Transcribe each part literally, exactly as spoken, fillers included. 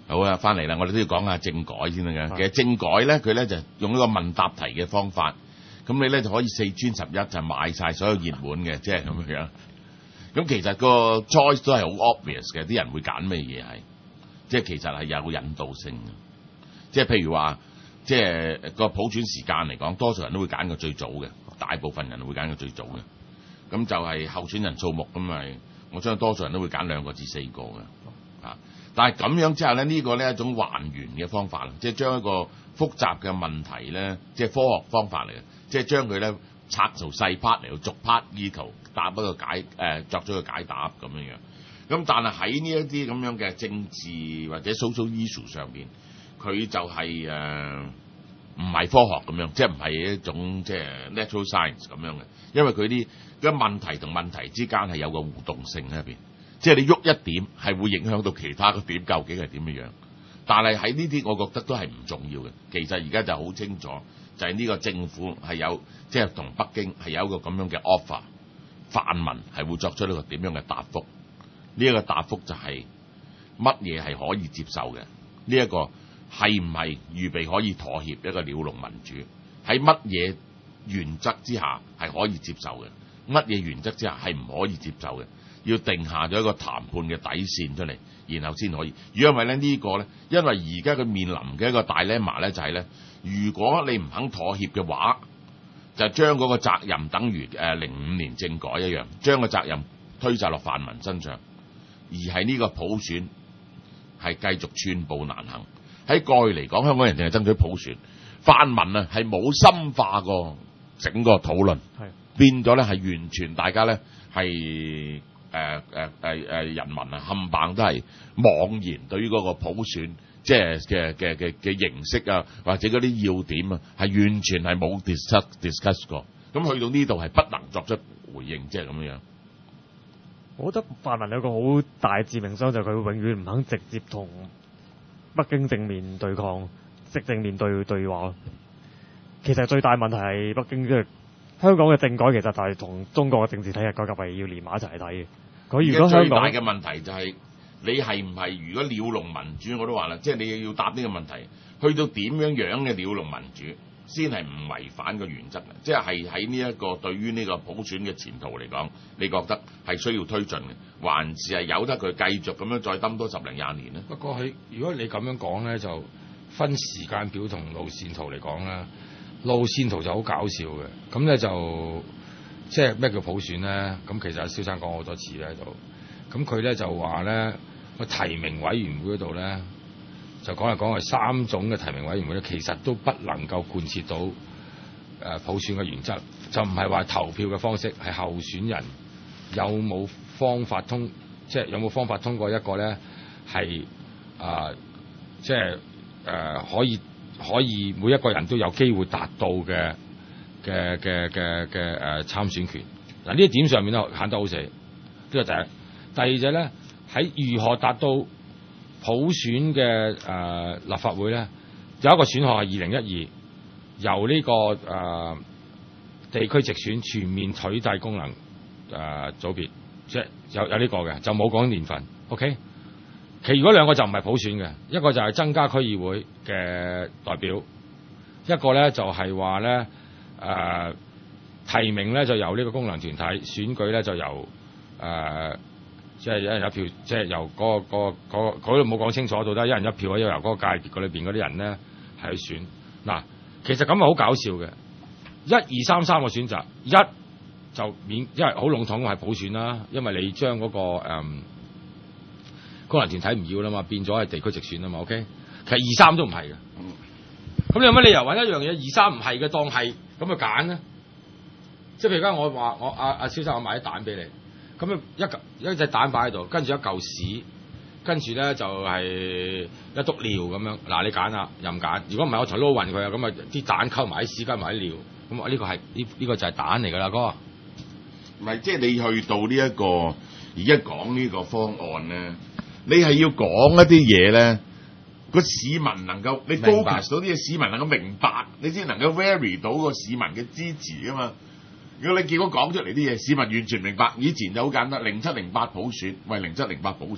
好啊，翻嚟啦，我哋都要講下政改先得嘅。其實政改咧，佢咧就用一個問答題嘅方法，咁你咧就可以四專十一就買晒所有熱門嘅，即係咁樣。咁其實個 choice 都係好 obvious 嘅，啲人會揀咩嘢係，即係其實係有引導性嘅。即係譬如話，即係個普選時間嚟講，多數人都會揀個最早嘅，大部分人會揀個最早嘅。咁就係候選人數目咁咪，我相信多數人都會揀兩個至四個嘅。啊！但係咁樣之後咧，呢個呢一種還原嘅方法，即係將一個複雜嘅問題咧，即係科學方法嚟嘅，即係將佢咧拆做細 part 嚟到逐 part 以求答一個解誒、呃、作咗個解答咁樣樣。咁但係喺呢一啲咁樣嘅政治或者 social issue 上邊，佢就係誒唔係科學咁樣，即係唔係一種即係 natural science 咁樣嘅，因為佢啲嘅問題同問題之間係有個互動性喺入邊。即係你喐一點係會影響到其他個點究竟係點樣樣，但係喺呢啲我覺得都係唔重要嘅。其實而家就好清楚，就係呢個政府係有即係同北京係有一個咁樣嘅 offer， 泛民係會作出呢個點樣嘅答覆。呢一個答覆就係乜嘢係可以接受嘅？呢一個係唔係預備可以妥協一個鳥籠民主？喺乜嘢原則之下係可以接受嘅？乜嘢原則之下係唔可以接受嘅？要定下咗一個談判嘅底線出嚟，然後先可以。如果唔係咧，呢個咧，因為而家佢面臨嘅一個大 dilemma 咧，就係咧，如果你唔肯妥協嘅話，就將嗰個責任等於誒零五年政改一樣，將個責任推晒落泛民身上，而係呢個普選係繼續寸步難行。喺過去嚟講，香港人淨係爭取普選，泛民啊係冇深化過整個討論，係變咗咧係完全大家咧係。誒誒誒誒人民啊，冚唪都係妄言對於嗰個普選，即係嘅嘅嘅嘅形式啊，或者嗰啲要點啊，係完全係冇 discuss discuss 過。咁去到呢度係不能作出回應，即係咁樣。 我覺得泛民有個好大致命傷，就係佢永遠唔肯直接同北京正面對抗，直正面對對話。其實最大問題係北京即係香港嘅政改，其實就係同中國嘅政治體系改革係要連埋一齊嚟睇嘅。佢如果香港最大嘅問題就係、是、你係唔係？如果鳥籠民主，我都話啦，即係你要答呢個問題，去到點樣樣嘅鳥籠民主先係唔違反個原則嘅？即係係喺呢一個對於呢個普選嘅前途嚟講，你覺得係需要推進嘅，還是係由得佢繼續咁樣再抌多十零廿年呢？ 不過佢如果你咁樣講咧，就分時間表同路線圖嚟講啦。路線圖就好搞笑嘅，咁咧就即係咩叫普選咧？咁其實阿蕭生講好多次咧，就咁佢咧就話咧個提名委員會嗰度咧就講嚟講去三種嘅提名委員會咧，其實都不能夠貫徹到誒普選嘅原則，就唔係話投票嘅方式，係候選人有冇方法通，即係有冇方法通過一個咧係啊，即係誒、呃、可以。可以每一個人都有機會達到嘅嘅嘅嘅嘅誒參選權。嗱呢一點上面咧慳得好死，呢個第一。第二就咧喺如何達到普選嘅誒、呃、立法會咧，有一個選項係二零一二由呢、這個誒、呃、地區直選全面取締功能誒、呃、組別，即係有有呢個嘅，就冇講年份。OK。其餘嗰兩個就唔係普選嘅，一個就係增加區議會嘅代表，一個咧就係話咧誒提名咧就由呢個功能團體，選舉咧就由誒即係一人一票，即係由嗰、嗰個嗰、嗰個嗰度冇講清楚到底一人一票啊，由嗰個界別裏邊嗰啲人咧係去選。嗱，其實咁係好搞笑嘅，一二三三個選擇，一就免，因為好籠統係普選啦，因為你將嗰、嗰個誒。嗯功能團體唔要啦嘛，變咗係地區直選啊嘛 ，OK？ 其實二三都唔係嘅，咁你有乜理由揾一樣嘢二三唔係嘅當係咁去揀呢？即係譬如而家我話我阿阿蕭生我買啲蛋俾你，咁一嚿一隻蛋擺喺度，跟住一嚿屎，跟住咧就係、是、一篤尿咁樣。嗱你揀啦，任揀。如果唔係我才撈勻佢啊，咁啊啲蛋溝埋啲屎加埋啲尿，咁啊呢個係呢呢個就係蛋嚟㗎啦，哥。 唔係，即係你去到呢、這、一個而家講呢個方案咧。你係要講一啲嘢咧，個市民能夠你 focus 到啲嘢，市民能夠明白，你先能夠 vary 到個市民嘅支持啊嘛。如果你結果講出嚟啲嘢，市民完全明白，以前就好簡單，零七零八普選，喂零七零八普選，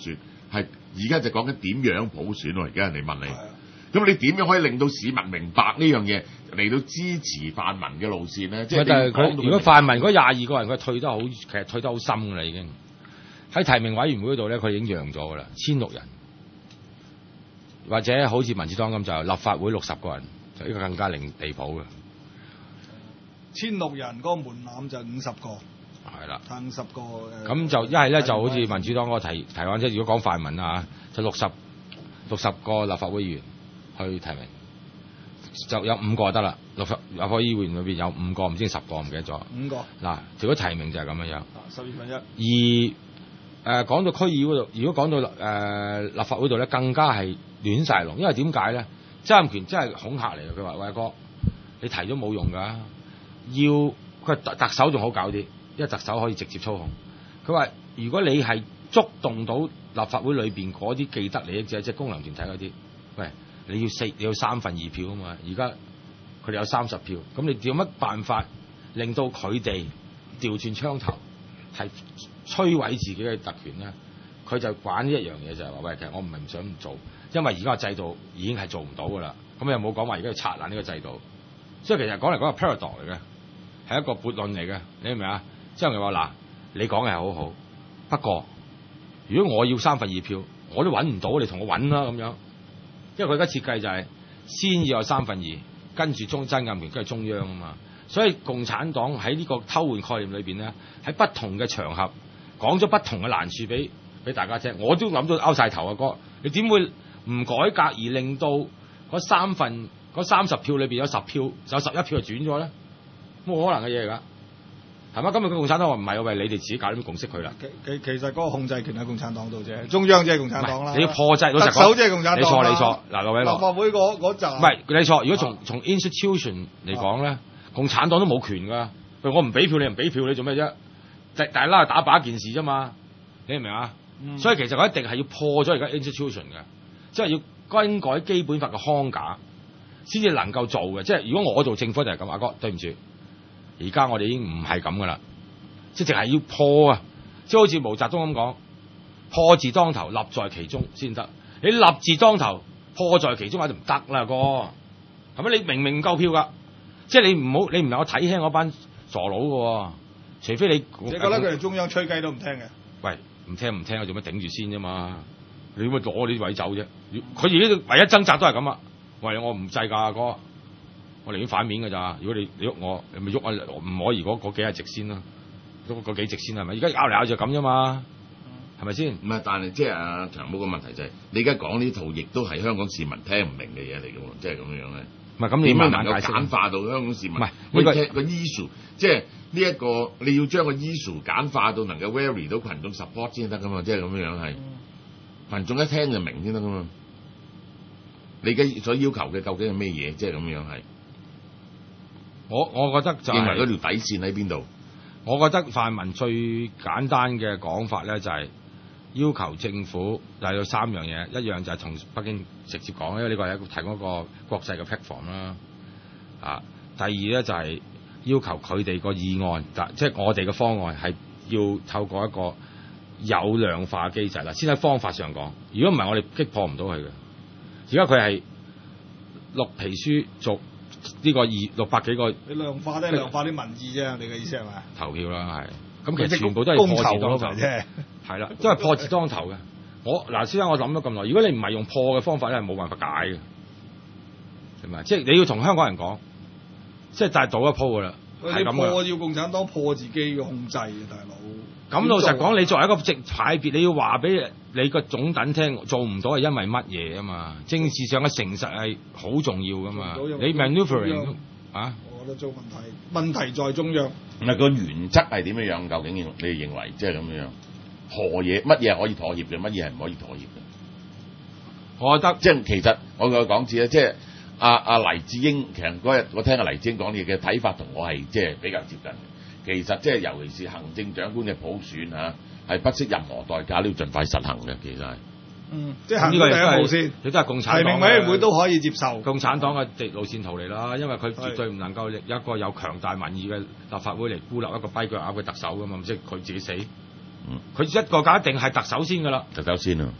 係而家就講緊點樣普選喎？而家人哋問你，咁你點樣可以令到市民明白呢樣嘢嚟到支持泛民嘅路線咧？即係但係佢如果泛民嗰廿二個人佢退得好，其實退得好深㗎啦已經。喺提名委員會嗰度咧，佢已經讓咗㗎啦，千六人，或者好似民主黨咁就立法會六十個人，就呢個更加令離譜嘅。 千六人嗰個門檻就五十個， 係啦， 五十個誒。 咁就一係咧就好似民主黨嗰個提提案，即係如果講泛民啊，就六十六十個立法會議員去提名，就有五個得啦。六十立法會議員裏邊有五個，唔知十個唔記得咗。 五個嗱，如果提名就係咁樣樣。 十二分一。 而誒講到區議會度，如果講到誒、呃、立法會度咧，更加係亂晒龍，因為點解咧？曾蔭權真係恐嚇嚟嘅，佢話：喂哥，你提都冇用㗎，要佢特特首仲好搞啲，因為特首可以直接操控。佢話：如果你係觸動到立法會裏邊嗰啲既得利益者，即係功能團體嗰啲，喂，你要四你要三分二票啊嘛，而家佢哋有三十票，咁你有乜辦法令到佢哋調轉槍頭，係摧毀自己嘅特權咧？佢就玩呢一樣嘢就係話：喂，其實我唔係唔想唔做，因為而家個制度已經係做唔到噶啦。咁又冇講話而家要拆爛呢個制度，所以其實講嚟講係 paradox 嚟嘅，係一個悖論嚟嘅。你明唔明啊？即係佢話嗱，你講嘅係好好，不過如果我要三分二票，我都揾唔到，你同我揾啦咁樣。因為佢而家設計就係先要有三分二，跟住中曾蔭權跟住中央啊嘛。所以共產黨喺呢個偷換概念裏邊咧，喺不同嘅場合講咗不同嘅難處俾俾大家聽。我都諗到拗晒頭啊哥，你點會唔改革而令到嗰三分嗰三十票裏邊有十票有十一票就轉咗咧？冇可能嘅嘢嚟㗎，係嘛？今日個共產黨話唔係，喂，你哋自己搞啲共識佢啦。 其其其實嗰個控制權喺共產黨度啫，中央即係共產黨啦。 你要破制，老實講， 特首即係共產黨。 你錯你錯，嗱各位立法會嗰嗰陣。 唔係你錯，如果從從 institution 嚟講咧，共產黨都冇權㗎。喂，我唔俾票你，唔俾票你做咩啫？大大拉打靶一件事啫嘛，你明唔明啊？嗯、所以其實佢一定係要破咗而家 institution 嘅，即係要更改基本法嘅框架，先至能夠做嘅。即係如果我做政府就係咁，阿哥對唔住，而家我哋已經唔係咁噶啦，即係淨係要破啊！即係好似毛澤東咁講，破字當頭，立在其中先得。你立字當頭，破在其中就唔得啦，哥，係咪？你明明唔夠票㗎，即係你唔好，你唔能夠睇輕嗰班傻佬㗎，除非你你覺得佢哋中央吹雞都唔聽嘅？ 喂，唔聽唔聽，做乜頂住先啫嘛？你點會攞呢啲位走啫？佢而家唯一掙扎都係咁啊！喂，我唔制㗎，阿哥，我寧願反面㗎咋？如果你你喐我，你咪喐啊！唔可以嗰嗰幾日直先啦，嗰嗰幾直先係咪？而家拗嚟拗就咁啫嘛，係咪先？ 唔係，但係即係阿長毛個問題就係、是，你而家講呢套亦都係香港市民聽唔明嘅嘢嚟嘅喎，即係咁樣咧。 唔係咁，你點能夠簡化到香港市民？唔係呢個個 issue， 即係呢一個你要將個 issue 簡化到能夠 vary 到群眾 support 先得噶嘛，即係咁樣樣係。群眾一聽就明先得噶嘛。你嘅所要求嘅究竟係咩嘢？即係咁樣係。 我我覺得就係、 認為嗰條底線喺邊度？ 我覺得泛民最簡單嘅講法咧，就係要求政府就係有三樣嘢，一樣就係同北京直接講，因為呢個係一個提供一個國際嘅 platform 啦。啊，第二咧就係要求佢哋個議案，即係我哋嘅方案係要透過一個有量化機制啦，先喺方法上講。如果唔係，我哋擊破唔到佢嘅。而家佢係綠皮書做呢個二六百幾個， 你量化咧，量化啲民意啫，你嘅意思係咪？ 投票啦，係。咁其實全部都係破字當頭啫， 係啦，都係破字當頭嘅。我嗱，先生，我諗咗咁耐，如果你唔係用破嘅方法咧，係冇辦法解嘅，係咪？即係你要同香港人講，即係大賭一鋪噶啦，係咁破要共產黨破自己嘅控制啊，大佬。 咁老實講，你作為一個直派別，你要話俾你個總等聽，做唔到係因為乜嘢啊嘛？政治上嘅誠實係好重要噶嘛。你 maneuvering 啊？ 我覺得做問題，問題在中央。 唔係個原則係點樣樣？究竟你哋認為即係咁樣樣？何嘢乜嘢係可以妥協嘅？乜嘢係唔可以妥協嘅？ 我覺得即係其實我個講字咧，即係阿阿黎智英，其實嗰日我聽阿黎智英講嘢嘅睇法同我係即係比較接近。其實即係尤其是行政長官嘅普選嚇，係不惜任何代價都要盡快實行嘅。其實係， 嗯，即係行呢個第一步先。 你都係共產黨提名委員會都可以接受。 共產黨嘅路線圖嚟啦，因為佢絕對唔能夠有一個有強大民意嘅立法會嚟孤立一個跛腳鴨嘅特首噶嘛，即係佢自己死。嗯，佢一個架一定係特首先噶啦。 特首先啊！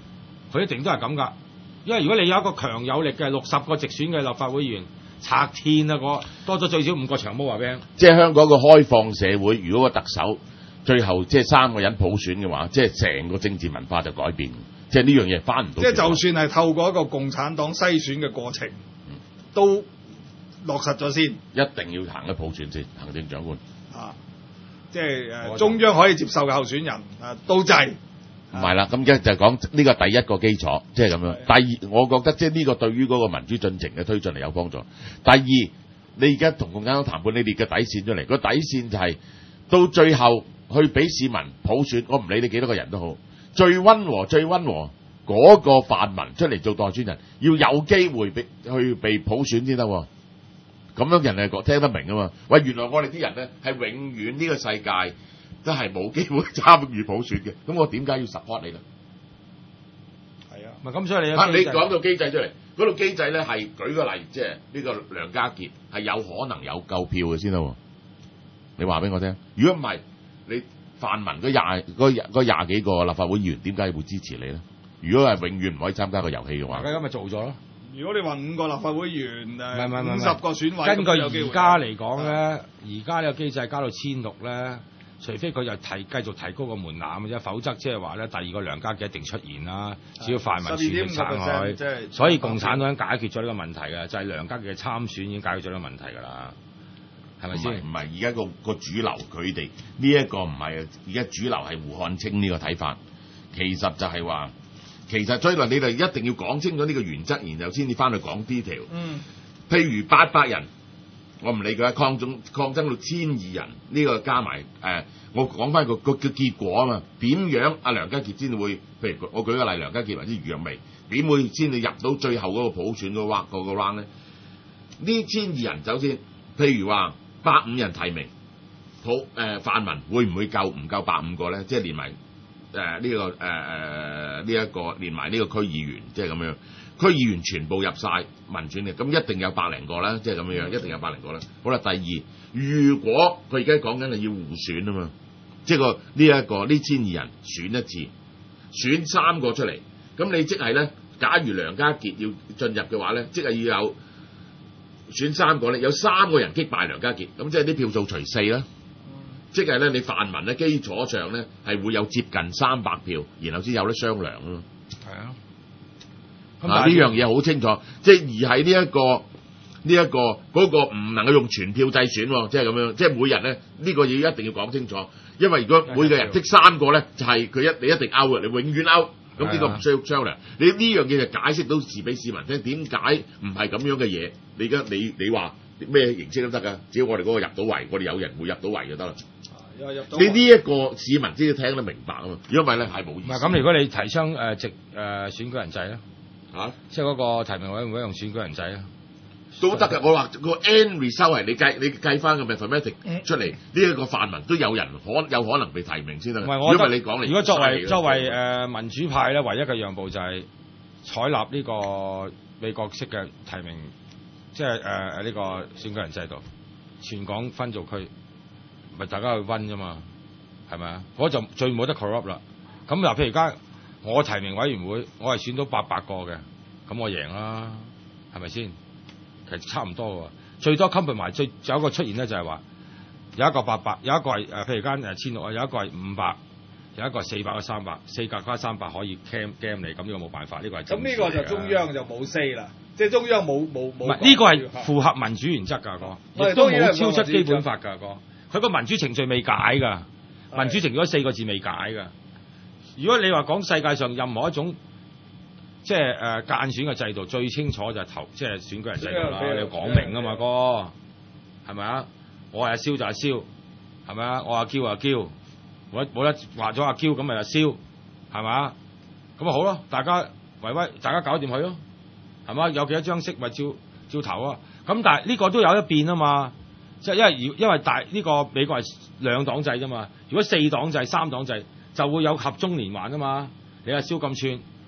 佢一定都係咁㗎。因為如果你有一個強有力嘅六十個直選嘅立法會議員，拆天啊！個多咗最少五個長毛話俾你聽。 即係香港個開放社會，如果個特首最後即係三個人普選嘅話，即係成個政治文化就改變。即係呢樣嘢翻唔到。 即係就算係透過一個共產黨篩選嘅過程，都落實咗先。 一定要行一普選先，行政長官。 啊，即係誒、呃、中央可以接受嘅候選人啊，都制。 唔係啦，咁一就講呢個第一個基礎，即係咁樣。第二，我覺得即係呢個對於嗰個民主進程嘅推進係有幫助。第二，你而家同共產黨談判，你列嘅底線出嚟，個底線就係、是、到最後去俾市民普選，我唔理你幾多個人都好，最溫和最溫和嗰、那個泛民出嚟做代選人，要有機會被去被普選先得。咁樣人係聽得明啊嘛。喂，原來我哋啲人咧係永遠呢個世界都係冇機會參與普選嘅，咁我點解要 support 你咧？ 係啊， 咪咁所以你啊，你講到機制出嚟，嗰度機制咧係舉個例，即係呢個梁家傑係有可能有夠票嘅先得喎。你話俾我聽，如果唔係，你泛民嗰廿嗰廿嗰廿幾個立法會議員點解會支持你咧？如果係永遠唔可以參加個遊戲嘅話， 咁咪做咗咯。 如果你話五個立法會議員誒五唔十個選委， 根據而家嚟講咧，而家呢個機制加到千六咧，除非佢又提繼續提高個門檻嘅啫，否則即係話咧，第二個梁家傑一定出現啦。只要泛民全力撐佢，所以共產黨解決咗呢個問題嘅，就係、是、梁家傑嘅參選已經解決咗呢個問題㗎啦。係咪先？ 唔係而家個個主流佢哋呢一個唔係，而家主流係胡漢清呢個睇法，其實就係話。其實所以話你哋一定要講清楚呢個原則，然後先至翻去講 detail。嗯，譬如八百人，我唔理佢，抗爭抗爭到千二人，呢、這個加埋誒、呃，我講翻個個嘅結果啊嘛。點樣阿梁家傑先會？譬如我舉個例，梁家傑或者余若薇，點會先至入到最後嗰個普選嗰 round 嗰個 round 咧？呢千二人走先，譬如話百五人提名，普誒泛民會唔會夠？唔夠百五個咧？即係連埋。誒、呃、呢、這個誒誒呢一個連埋呢個區議員，即係咁樣，區議員全部入晒民選嘅，咁一定有百零個啦，即係咁樣，一定有百零個啦。好啦，第二，如果佢而家講緊係要互選啊嘛，即係個呢一個呢千二人選一次，選三個出嚟，咁你即係咧，假如梁家傑要進入嘅話咧，即係要有選三個咧，有三個人擊敗梁家傑，咁即係啲票數除四啦。即係咧，你泛民咧基礎上咧係會有接近三百票，然後先有得商量咯。 係啊， 咁啊呢樣嘢好清楚，即係而喺呢一個呢一、這個嗰、那個唔能夠用全票制選，即係咁樣，即係每人咧呢、這個嘢一定要講清楚，因為如果每個人剔三個咧，就係、是、佢一你一定 out 嘅，你永遠 out。咁呢個唔需要商量。你呢樣嘢就解釋到時俾市民聽，點解唔係咁樣嘅嘢？你而家你你話咩形式都得㗎，只要我哋嗰個入到圍，我哋有人會入到圍就得啦。你呢一個市民先至聽得明白啊嘛，如果唔係咧係冇意思。 唔係咁，如果你提倡誒、呃、直誒、呃、選舉人制咧，嚇、啊，即係嗰個提名委員會用選舉人制咧， 都得㗎。我話個 end result 係你計你計翻個 mathematic 出嚟，呢、嗯、一個泛民都有人可有可能被提名先得。唔係，我因為你講你， 如果作為作為誒、呃、民主派咧，唯一嘅讓步就係採納呢個美國式嘅提名，即係誒誒呢個選舉人制度，全港分做區。咪大家去温啫嘛，係咪啊？嗰就最冇得 corrupt 啦。咁嗱，譬如而家我提名委員會，我係選到八百個嘅，咁我贏啦，係咪先？其實差唔多喎。最多 compromise 最有一個出現咧，就係話有一個八百，有一個係誒，譬如間誒千六啊，有一個係五百，有一個係四百個三百，四格加三百可以 cam game 你，咁呢個冇辦法，呢、呢個係咁呢個就中央就冇 say 啦，即係中央冇冇冇。唔係呢個係符合民主原則㗎，哥，亦都冇超出基本法㗎，哥。佢個民主程序未解㗎，民主程序嗰四個字未解㗎。如果你話講世界上任何一種即係誒、呃、間選嘅制度，最清楚就係投即係選舉人制度啦。你要講明啊嘛，哥，係咪啊？我係阿蕭就阿蕭，係咪啊？我阿嬌阿嬌，冇得冇得話咗阿嬌咁咪阿蕭，係咪啊？咁咪好咯，大家維威，大家搞掂佢咯，係嘛？有幾多張色咪照照投啊？咁但係呢個都有一變啊嘛。即係因為因為大呢、這個美國係兩黨制啫嘛，如果四黨制、三黨制就會有合縱連橫啊嘛。你阿蕭咁串，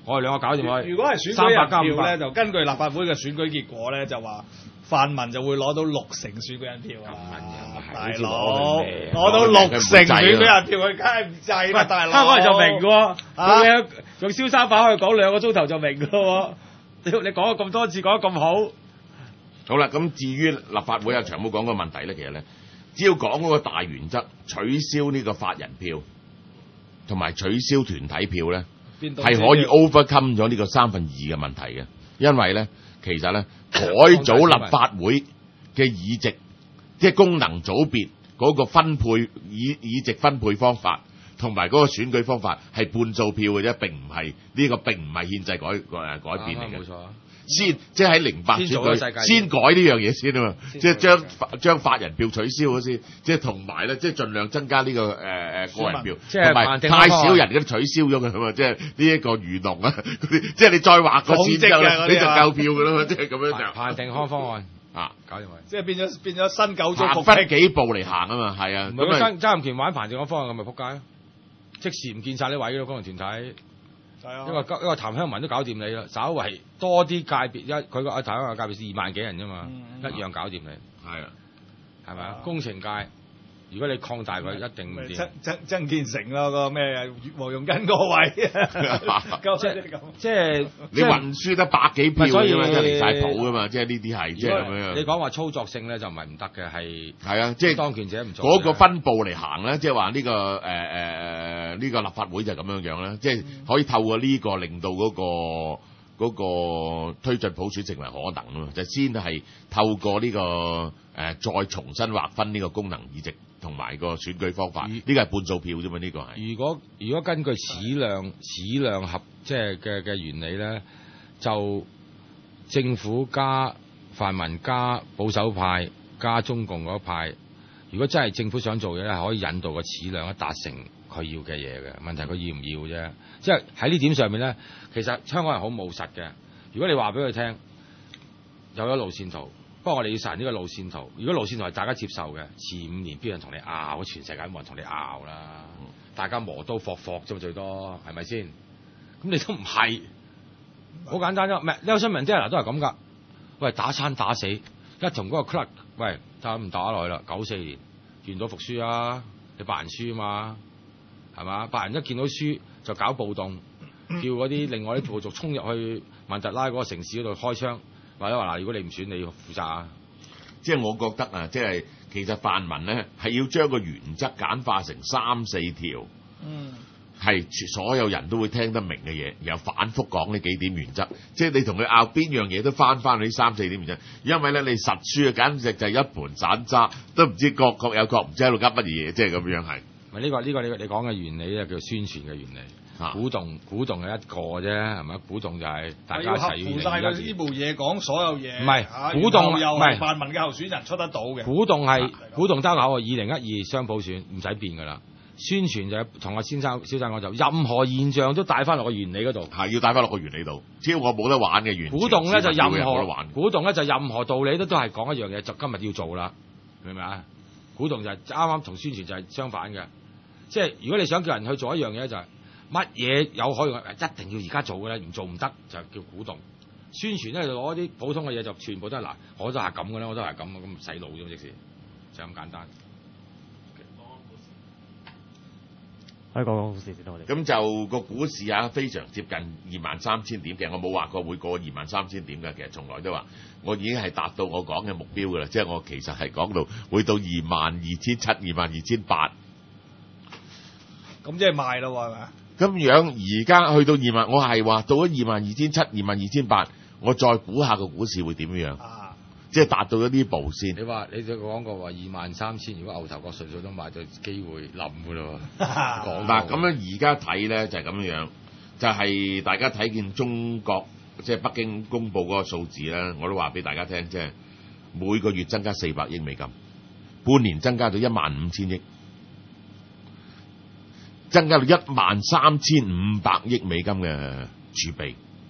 我哋兩個搞掂佢。 如果係選舉人票咧，就根據立法會嘅選舉結果咧，就話泛民就會攞到六成選舉人票啊！大佬攞到六成選舉人票，佢梗係唔制啦，大佬。 香港人就明嘅喎，佢用蕭生版可以講兩個鐘頭就明嘅喎。你你講咗咁多次，講得咁好。 好啦，咁至於立法會阿長毛講個問題咧，其實咧，只要講嗰個大原則，取消呢個法人票同埋取消團體票咧，係可以 overcome 咗呢個三分二嘅問題嘅，因為咧，其實咧改組立法會嘅議席，即係功能組別嗰個分配議議席分配方法，同埋嗰個選舉方法係半數票嘅啫，並唔係呢個並唔係憲制改改改變嚟嘅。冇錯。先即係喺零八選舉先改呢樣嘢先啊嘛，即係將將法人票取消咗先，即係同埋咧，即係盡量增加呢、這個誒誒、呃、個人票，同埋太少人嗰啲取消咗佢啊嘛，即係呢一個漁農啊嗰啲，即係你再劃個線之後咧，你就夠票噶啦嘛，即係咁樣就彭定康方案啊， 搞掂佢， 即係變咗變咗新九組行分幾步嚟行啊嘛，係啊， 咁啊曾蔭權玩彭定康方案咁咪撲街咯，即時唔見晒啲位咯，工人團體。 係啊， 因為因為譚香文都搞掂你啦，稍為多啲界別一，佢個阿譚香文界別二萬幾人啫嘛， 嗯、 一樣搞掂你。係啊，係咪啊？工程界，如果你擴大佢，一定唔掂。 曾曾曾建成咯，個咩黃容根嗰位， 即係即係你運輸得百幾票啫嘛，即係離晒譜噶嘛，即係呢啲係即係咁樣。 你講話操作性咧就唔係唔得嘅，係係啊，即係當權者唔做嗰個分佈嚟行咧，即係話呢個誒誒誒呢個立法會就係咁樣樣啦，即係可以透過呢個令到嗰個。嗰個推進普選成為可能咯，就先係透過呢、這個誒、呃、再重新劃分呢個功能議席同埋個選舉方法，呢個係半數票啫嘛，呢、這個係。如果如果根據矢量矢量合即係嘅嘅原理咧，就政府加泛民加保守派加中共嗰派，如果真係政府想做嘢咧，係可以引導個矢量咧達成佢要嘅嘢嘅。問題佢要唔要啫？即係喺呢點上面咧，其實香港人好務實嘅。如果你話俾佢聽有咗路線圖，不過我哋要實行呢個路線圖。如果路線圖係大家接受嘅，遲五年邊有人同你拗？全世界冇人同你拗啦，嗯、大家磨刀霍霍啫嘛，最多係咪先？咁你都唔係，好簡單啫。唔係有新聞啲人都係咁噶。喂，打餐打死，一同嗰個 club， 喂打唔打落去啦？九四年願賭服輸啊，你白人輸啊嘛，係嘛？白人一見到輸就搞暴動，叫嗰啲另外啲部族衝入去曼特拉嗰個城市嗰度開槍，或者話嗱，如果你唔選，你要負責啊！即係我覺得啊，即係其實泛民咧係要將個原則簡化成三四條，嗯，係所有人都會聽得明嘅嘢，然後反覆講呢幾點原則。即係你同佢拗邊樣嘢都翻翻去呢三四點原則，因為咧你實輸啊，簡直就係一盤散渣，都唔知各各有各，唔知喺度噏乜嘢，即係咁樣係。咪、這、呢個呢、這個你你講嘅原理咧叫宣傳嘅原理。鼓動鼓動係一個啫，係咪？鼓動就係大家一齊要贏晒佢呢部嘢講所有嘢。唔係鼓動，又係泛民嘅候選人出得到嘅。鼓動係鼓動得口啊！二零一二雙普選唔使變噶啦。宣傳就係同阿先生、蕭生講就任何現象都帶翻落個原理嗰度。係要帶翻落個原理度。只要我冇得玩嘅原。鼓動咧就任何鼓動咧就任何道理都都係講一樣嘢，就今日要做啦，明唔明啊？鼓動就係啱啱同宣傳就係相反嘅，即係如果你想叫人去做一樣嘢就係、是。乜嘢有可以一定要而家做嘅咧？唔做唔得就叫鼓動。宣傳咧就攞啲普通嘅嘢就全部都係嗱，我都係咁嘅啦，我都係咁咁洗腦啫嘛，即時就咁簡單。可以講講股市先，我哋咁就個股市啊，非常接近二萬三千點嘅。我冇話過會過二萬三千點嘅，其實從來都話我已經係達到我講嘅目標㗎啦。即係我其實係講到會到二萬二千七、二萬二千八。咁即係賣咯，係咪？咁樣而家去到二萬，我係話到咗二萬二千七、二萬二千八，我再估下個股市會點樣？啊、即係達到咗呢步先。你話你就講過話二萬三千，如果牛頭角順數都買到機會冧㗎咯。講嗱咁樣而家睇咧就係、是、咁樣，就係、是、大家睇見中國即係、就是、北京公佈嗰個數字咧，我都話俾大家聽，即、就、係、是、每個月增加四百億美金，半年增加到一萬五千億。增加到一萬三千五百億美金嘅儲備，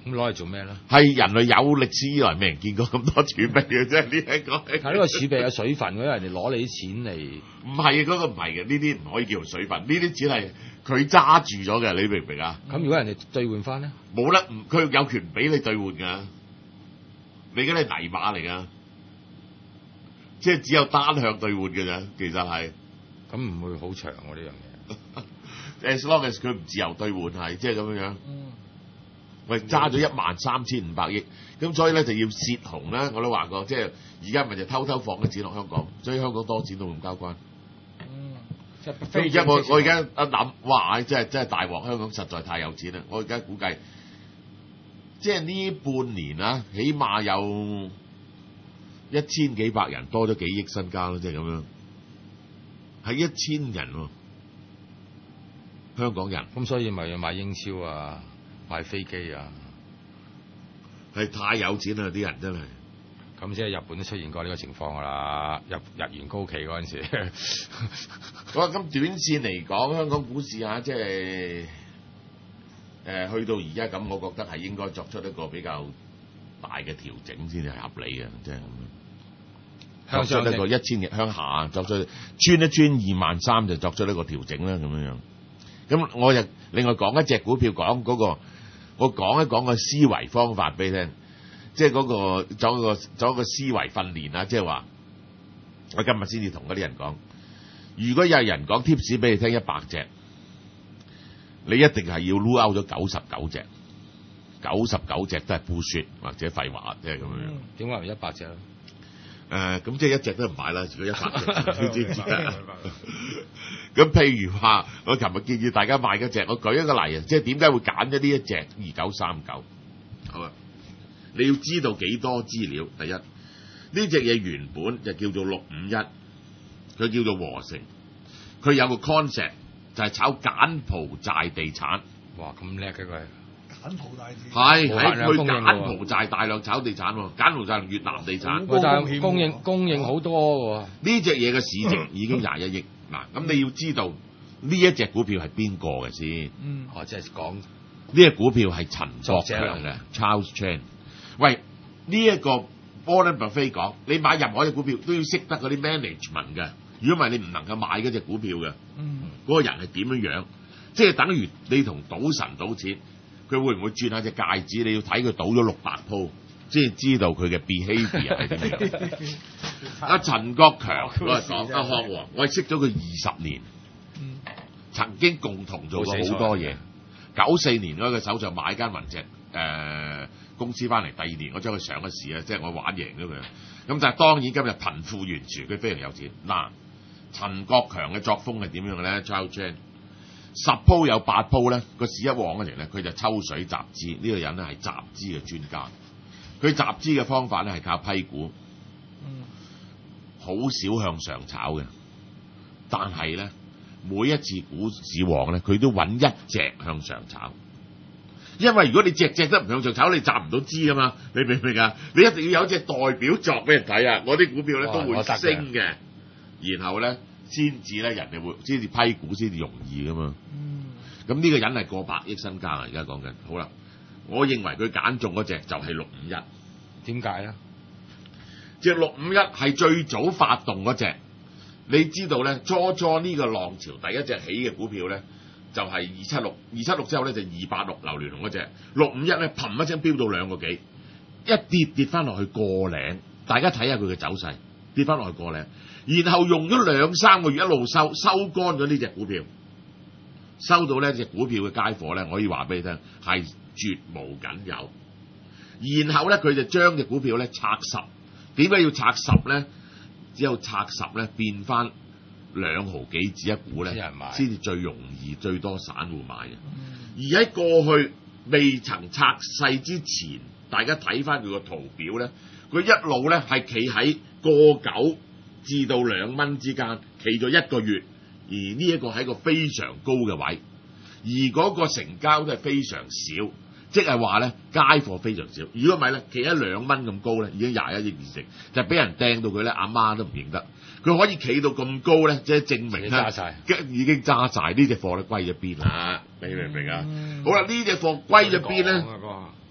咁攞嚟做咩咧？ 係人類有歷史以來未人見過咁多儲備嘅啫，呢一個係。 睇呢個儲備有水分嗰啲人哋攞你啲錢嚟， 唔係嗰個唔係嘅，呢啲唔可以叫做水分，呢啲只係佢揸住咗嘅，你明唔明啊？ 咁如果人哋兌換翻咧， 冇得，佢有權俾你兌換㗎。你嗰啲係泥馬嚟㗎，即係只有單向兌換嘅咋，其實係。 咁唔會好長喎呢樣嘢。 As long as 佢唔自由兌換係，即係咁樣樣。 嗯。 喂，揸咗一萬三千五百億，咁所以咧就要泄洪啦。我都話過，即係而家咪就偷偷放嘅錢落香港，所以香港多錢都唔交關。 嗯。 咁而家我我而家一諗，哇！真係真係大鑊，香港實在太有錢啦！我而家估計，即係呢半年啊，起碼有一千幾百人多咗幾億身家咯，即係咁樣，係一千人喎，香港人。 咁所以咪要買英超啊，買飛機啊， 係太有錢啦！啲人真係。 咁即係日本都出現過呢個情況㗎啦，日日元高企嗰陣時。 好咁短線嚟講，香港股市啊，即係誒去到而家咁，我覺得係應該作出一個比較大嘅調整先係合理嘅，即係咁樣。作出一個一千嘅向下，作出穿一穿二萬三就作出一個調整啦，咁樣樣。咁我就另外講一隻股票，講嗰個，我講一講個思維方法俾你聽。即係嗰個做一個做一個思維訓練啊！即係話，我今日先至同嗰啲人講，如果有人講 tips 俾你聽一百隻，你一定係要擼 out 咗九十九隻，九十九隻都係 bullshit 或者廢話，即係咁樣。 點解唔一百隻咧？ 誒，咁即係一隻都唔買啦，如果一百隻，你知唔知啊？咁譬如話，我琴日建議大家買嗰隻，我舉一個例啊，即係點解會揀咗呢一隻二九三九？好啊。你要知道幾多資料？第一，呢隻嘢原本就叫做六五一，佢叫做和成，佢有個 concept 就係炒柬埔寨地產。 哇，咁叻嘅佢！ 柬埔寨地係喺去柬埔寨大量炒地產喎，柬埔寨同越南地產。 但係供應供應好多喎。 呢隻嘢嘅市值已經廿一億。嗱，咁你要知道呢一隻股票係邊個嘅先？ 嗯，哦，即係講呢隻股票係陳國強嘅 Charles Chan。喂，呢、這、一個 Warren Buffett 講，你買任何隻股票都要識得嗰啲 management 嘅，如果唔係你唔能夠買嗰隻股票嘅。嗯，嗰個人係點樣樣？即係等於你同賭神賭錢，佢會唔會轉下隻戒指？你要睇佢賭咗六百鋪，先知道佢嘅 behaviour 係點樣。阿陳國強我係講阿學王，我係識咗佢二十年，嗯、曾經共同做過好多嘢。九四年嗰個手上買間雲石誒。呃公司翻嚟第二年，我將佢上咗市啊，即係我玩贏咗佢。咁但係當然今日貧富懸殊，佢非常有錢。嗱，陳國強嘅作風係點樣嘅咧 ？Charles Chan 十鋪有八鋪咧，個市一旺嗰陣咧，佢就抽水集資。呢、這個人咧係集資嘅專家。佢集資嘅方法咧係靠批股，好少向上炒嘅。但係咧，每一次股市旺咧，佢都揾一隻向上炒。因為如果你隻隻都唔向上炒，你集唔到資啊嘛，你明唔明啊？你一定要有隻代表作俾人睇啊！我啲股票咧都會升嘅，然後咧先至咧人哋會先至批股先至容易噶嘛。咁呢、嗯、個人係過百億身家啊！而家講緊，好啦，我認為佢揀中嗰隻就係六五一。 點解咧？ 隻六五一係最早發動嗰隻，你知道咧，初初呢個浪潮第一隻起嘅股票咧。就係二七六，二七六之後咧就二八六榴蓮紅嗰隻，六五一咧砰一聲飆到兩個幾，一跌跌翻落去個零，大家睇下佢嘅走勢，跌翻落去個零，然後用咗兩三個月一路收，收乾咗呢隻股票，收到呢隻股票嘅街貨咧，我可以話俾你聽係絕無僅有，然後咧佢就將隻股票咧拆十，點解要拆十咧？只有拆十咧變翻。兩毫幾紙一股咧，先至最容易最多散戶買嘅。嗯、而喺過去未曾拆細之前，大家睇翻佢個圖表咧，佢一路咧係企喺個九至到兩蚊之間，企咗一個月。而呢一個係一個非常高嘅位，而嗰個成交都係非常少，即係話咧街貨非常少。如果唔係咧，企喺兩蚊咁高咧，已經廿一億現成，就俾人掟到佢咧，阿媽都唔認得。佢可以企到咁高咧，即係證明咧，已經揸晒呢隻貨咧，歸咗邊啦？你明唔明啊？嗯、好啦，呢隻貨歸咗邊咧？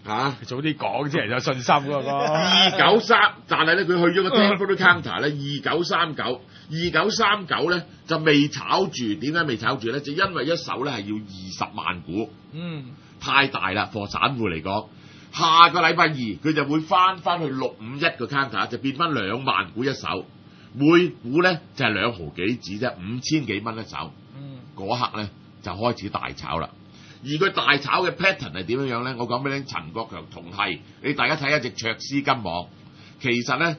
嚇。 早啲講先有信心嗰個。 二九三，但係咧佢去咗個 temporary counter 咧，二九三九，二九三九咧就未炒住，點解未炒住咧？就因為一手咧係要二十萬股， 嗯， 太大啦，貨散戶嚟講。下個禮拜二佢就會翻翻去六五一個 counter，就變翻兩萬股一手，每股咧就係、是、兩毫幾紙啫，五千幾蚊一手。 嗯， 嗰刻咧就開始大炒啦。而佢大炒嘅 pattern 係點樣樣咧？我講俾你聽，陳國強同係，你大家睇一隻卓斯金網，其實咧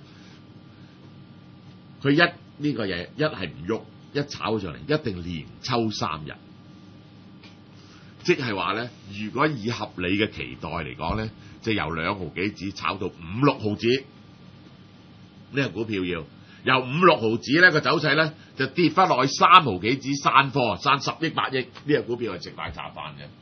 佢一呢、這個嘢一係唔喐，一炒上嚟一定連抽三日，即係話咧，如果以合理嘅期待嚟講咧，就由兩毫幾紙炒到五六毫紙，呢、這個股票要由五六毫紙咧個走勢咧就跌翻落去三毫幾紙散貨，散十億八億，呢、這個股票係食大茶飯嘅。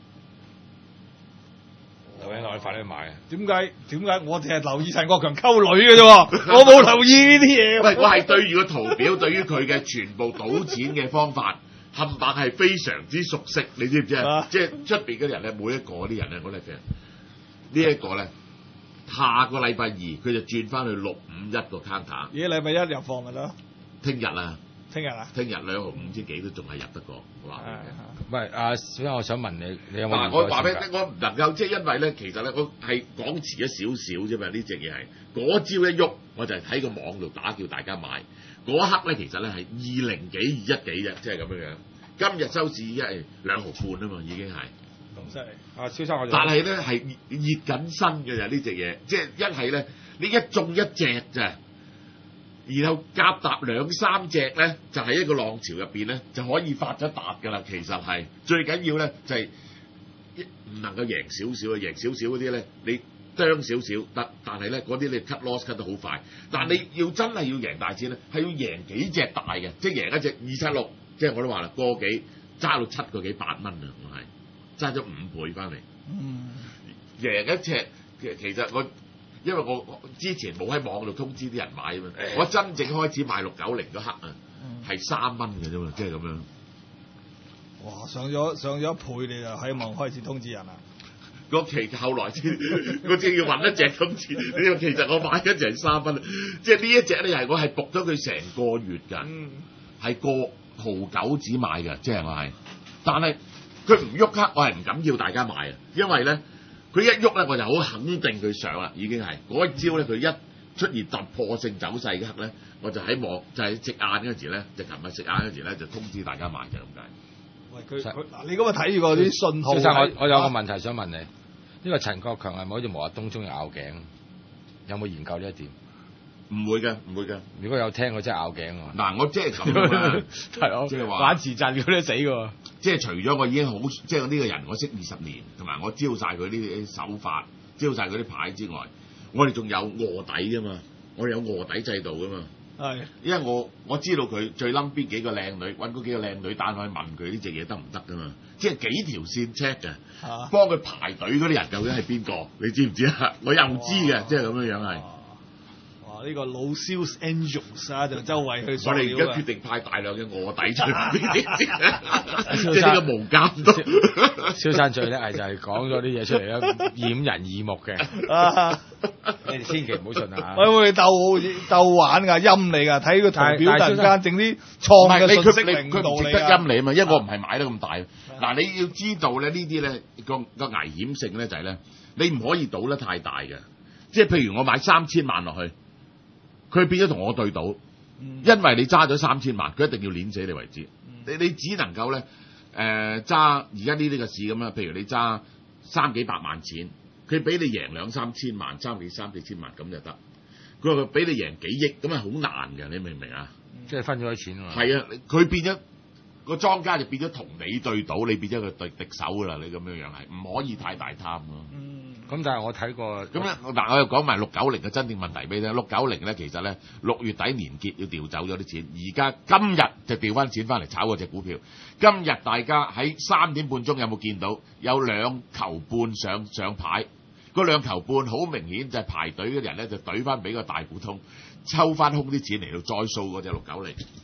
留喺落去快啲買啊！ 點解點解我淨係留意陳國強溝女嘅啫喎，我冇留意呢啲嘢。 喂，我係對住個圖表，對於佢嘅全部賭錢嘅方法，冚唪唥係非常之熟悉，你知唔知啊？即係出邊嗰啲人咧，每一個啲人咧，我哋嘅呢一個咧，下個禮拜二佢就轉翻去六五一個 counter。 咦，禮拜一入貨咪得？ 聽日啊， 聽日啊？ 聽日兩毫五千幾都仲係入得過，我話你聽。 唔係阿小生，我想問你，你有冇？ 嗱，我話俾你聽，我唔能夠即係因為咧，其實咧，我係講遲咗少少啫嘛。呢隻嘢係嗰朝一喐，我就係喺個網度打叫大家買。嗰一刻咧，其實咧係二零幾二一幾啫，即係咁樣樣。今日收市已經係兩毫半啊嘛，已經係。 咁犀利！ 阿蕭生，我但係咧係熱緊身嘅咋呢隻嘢，即係一係咧，你一中一隻咋。然後夾搭兩三隻咧，就喺、是、一個浪潮入邊咧，就可以發咗達㗎啦。其實係最緊要咧，就係、是、唔能夠贏少少啊，贏少少嗰啲咧，你啄少少得，但係咧嗰啲你 cut loss cut 得好快。但係你要真係要贏大錢咧，係要贏幾隻大嘅，即係贏一隻二七六，即係我都話啦，個幾揸到七個幾八蚊啊，我係揸咗五倍翻嚟。嗯，贏一隻其實其實我。因為我之前冇喺網度通知啲人買啊嘛，欸、我真正開始買六九零嗰刻啊，係三蚊嘅啫嘛，即係咁樣。 哇！上咗上咗一倍，你就喺網開始通知人啦。 個期後來先，我正要揾一隻通知。你話其實我買一隻係三蚊，即係呢一隻咧係我係搏咗佢成個月㗎，係、嗯、個毫九紙買嘅，即係我係。但係佢唔喐刻，我係唔敢叫大家買啊，因為咧。佢一喐咧，我就好肯定佢上啦，已經係嗰一招咧。佢一出現突破性走勢嘅刻咧，我就喺網就係食晏嗰時咧，就琴日食晏嗰時咧就通知大家買就咁解。 喂，佢佢嗱，你咁啊睇住個啲信號。 先生，我我有個問題想問你，呢、啊、個陳國強係咪好似毛澤東中意拗頸？有冇研究呢一點？ 唔會嘅，唔會嘅。 如果有聽，我真係拗頸喎。 嗱，我即係咁啊， 係咯， 即係話玩自陣嗰啲死喎。 即係除咗我已經好，即係呢個人我識二十年，同埋我招晒佢呢啲手法，招晒佢啲牌之外，我哋仲有臥底噶嘛，我哋有臥底制度噶嘛。係，因為我我知道佢最冧邊幾個靚女，揾嗰幾個靚女打返去問佢呢隻嘢得唔得噶嘛，即係幾條線 check 嘅，啊、幫佢排隊嗰啲人究竟係邊個？你知唔知啊？我又知嘅，即係咁樣樣係。 呢個老 sales angels 啊，就周圍去。 我哋而家決定派大量嘅臥底出嚟，即係呢個無監督。 蕭生最叻係就係講咗啲嘢出嚟啦，掩人耳目嘅。你哋千祈唔好信啊！ 喂喂，鬥鬥玩㗎，陰你㗎，睇個圖表突然間整啲創嘅信息領導你啊！ 佢唔值得陰你啊嘛，因為我唔係買得咁大。嗱，你要知道咧，呢啲咧個個危險性咧就係咧，你唔可以賭得太大嘅。即係譬如我買三千萬落去。佢變咗同我對賭，因為你揸咗三千萬，佢一定要碾死你為止。你你只能夠咧誒揸而家呢啲嘅市咁啦，譬如你揸三幾百萬錢，佢俾你贏兩三千萬，三幾三四千萬咁就得。佢話佢俾你贏幾億，咁係好難嘅，你明唔明啊？ 即係分咗啲錢啊嘛。係啊，佢變咗個莊家就變咗同你對賭，你變咗個對敵手㗎啦。你咁樣樣係唔可以太大貪咯。 咁但係我睇過， 咁咧嗱，我又講埋六九零嘅真正問題俾你聽。六九零咧，其實咧六月底年結要調走咗啲錢，而家今日就調翻錢翻嚟炒嗰隻股票。今日大家喺三點半鐘有冇見到有兩球半上上牌？嗰兩球半好明顯就係排隊嘅人咧，就懟翻俾個大股東抽翻空啲錢嚟到再掃嗰隻六九零。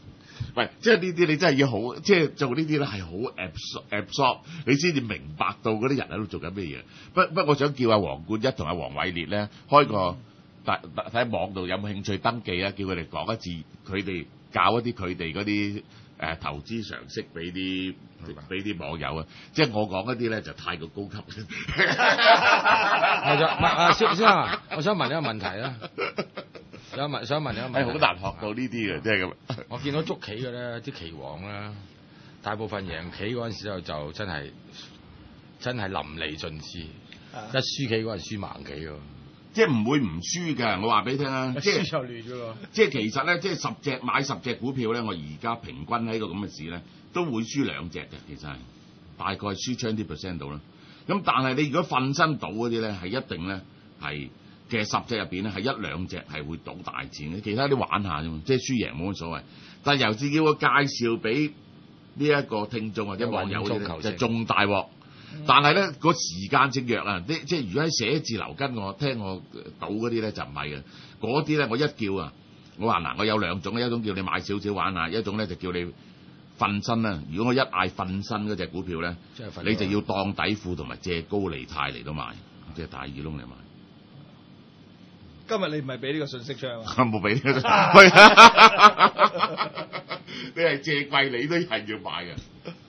喂，即係呢啲你真係要好，即係做呢啲咧係好 absorb absorb，你先至明白到嗰啲人喺度做緊咩嘢。不不，我想叫阿黃冠一同阿黃偉烈咧開個大睇網度有冇興趣登記啊？叫佢哋講一次，佢哋教一啲佢哋嗰啲誒投資常識俾啲俾啲網友啊。即係我講一啲咧就太過高級。 係就唔係啊，先先啊，我想問一個問題啦。想問想問一個問題， 係好難學到呢啲嘅，即係咁。 我見到捉棋嘅咧，啲棋王咧，大部分贏棋嗰陣時候就真係真係淋漓盡致， 啊一輸棋嗰陣輸盲棋喎。 即係唔會唔輸嘅，我話俾你聽啊！即係輸就亂㗎喎。 即係其實咧，即係十隻買十隻股票咧，我而家平均喺個咁嘅市咧，都會輸兩隻嘅，其實係大概輸將啲 percent 到啦。咁但係你如果瞓身賭嗰啲咧，係一定咧係其實十隻入邊咧係一兩隻係會賭大錢嘅，其他啲玩下啫嘛，即係輸贏冇乜所謂。但係由自己個介紹俾呢一個聽眾或者網友咧，就中大鑊。但係咧個時間正弱啊！啲即係如果喺寫字樓跟我聽我賭嗰啲咧就唔係嘅，嗰啲咧我一叫啊，我話嗱我有兩種，一種叫你買少少玩下，一種咧就叫你瞓身啦。如果我一嗌瞓身嗰隻股票咧，你就要當底褲同埋借高利貸嚟到買，即係大耳窿嚟買。 今日你唔係俾呢個信息出啊？ 冇俾，你係借貴你都係要買嘅。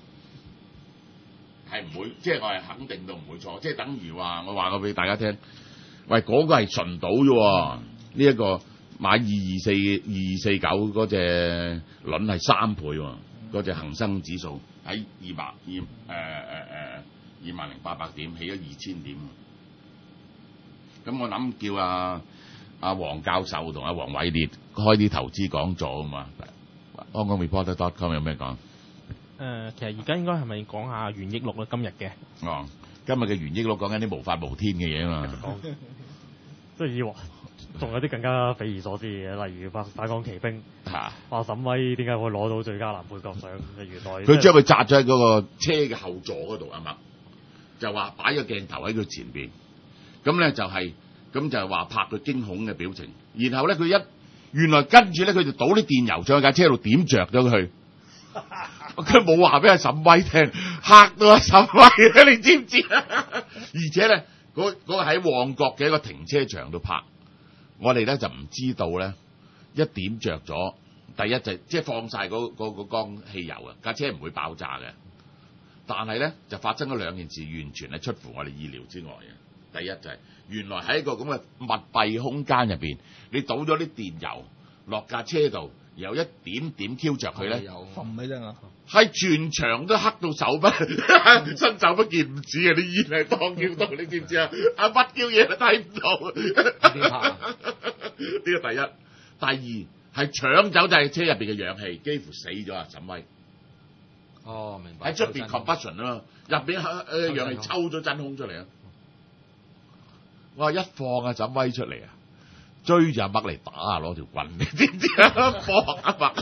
係唔會，即係我係肯定到唔會錯，即係等於話我話過俾大家聽，喂嗰、嗰個係純賭啫，呢一、嗯、個買二二四二二四九嗰隻輪係三倍喎，嗰隻恒生指數喺二百二誒誒誒二萬零八百點起咗二千點，咁我諗叫阿阿黃教授同阿黃偉烈開啲投資講座啊嘛，香港 reporter dot com 有咩講？ 誒、呃，其實而家應該係咪講下袁益祿咧？今日嘅哦，今日嘅袁益祿講緊啲無法無天嘅嘢啊嘛， 即係以為仲有啲更加匪夷所思嘅嘢，例如法法港奇兵嚇， 話沈威點解會攞到最佳男配角獎？原來佢將佢擲咗喺嗰個車嘅後座嗰度啊嘛，就話擺個鏡頭喺佢前邊，咁咧就係、是、咁就係話拍佢驚恐嘅表情，然後咧佢一原來跟住咧佢就倒啲電油上去架車度點着咗佢。佢冇話俾阿沈威聽，嚇到阿沈威，你知唔知啊？而且咧，嗰、嗰個喺旺角嘅一個停車場度拍，我哋咧就唔知道咧，一點着咗，第一就即係放晒嗰嗰嗰缸汽油啊，架車唔會爆炸嘅。但係咧就發生咗兩件事，完全係出乎我哋意料之外嘅。第一就係、是、原來喺一個咁嘅密閉空間入邊，你倒咗啲電油落架車度。有一點點挑着佢咧， 冚起身啊！ 係全場都黑到手不伸手不見五指啊！啲煙係當叫到，你知唔知啊？啊乜叫嘢都睇唔到。呢個第一，第二係搶走就係車入邊嘅氧氣，幾乎死咗啊！沈威。 哦，明白。 喺出邊 combustion 啊，入邊誒氧氣抽咗真空出嚟啊！我話一放啊，沈威出嚟啊！追住阿麥嚟打啊！攞條棍，你知唔知啊？搏阿麥，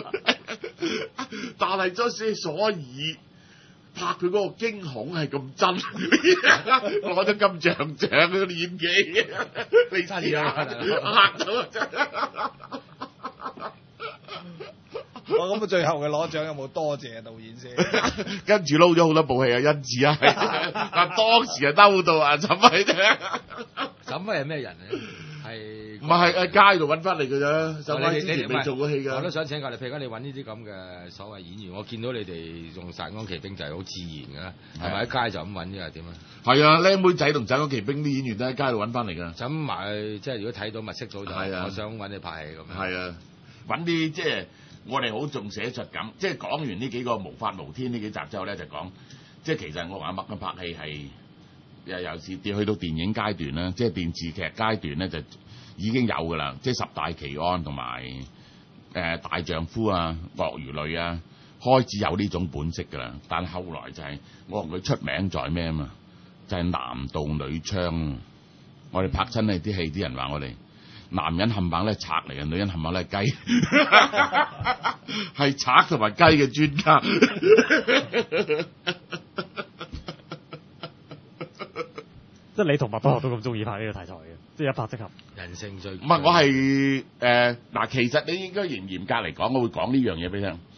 但係即係所以拍佢嗰個驚恐係咁真，攞咗金像獎嗰啲演技，你知啊？嚇到真。 我咁啊，最後嘅攞獎有冇多謝導演先？ 跟住撈咗好多部戲啊，因此啊，但當時啊嬲到啊，沈威啫。 沈威係咩人咧？係唔係喺街度揾翻嚟嘅啫？沈威之前未做過戲㗎。 我都想請教你，譬如講你揾呢啲咁嘅所謂演員，我見到你哋用殺港奇兵就係好自然㗎，係咪喺街就咁揾啫？係點啊？ 係啊，靚妹仔同殺港奇兵啲演員都喺街度揾翻嚟㗎。 就咁埋，即係如果睇到密色組就係啊，我想揾你拍戲咁樣。 係啊，揾啲即係我哋好重寫實感，即係講完呢幾個無法無天呢幾集之後咧，就講即係其實我話麥嘅拍戲係。又尤其是去到電影階段啦，即係電視劇階段咧，就已經有㗎啦。即係十大奇案同埋誒大丈夫啊、鱷魚淚啊，開始有呢種本色㗎啦。但後來就係、是、我同佢出名在咩啊嘛？就係、是、男盜女娼。我哋拍親呢啲戲，啲人話我哋男人冚唪唥咧賊嚟嘅，女人冚唪唥咧係雞，係賊同埋雞嘅專家。 即係你同麥當勞都咁中意拍呢個題材嘅，即係一拍即合。 人性最唔係我係誒嗱，其實你應該嚴嚴格嚟講，我會講呢樣嘢俾你聽。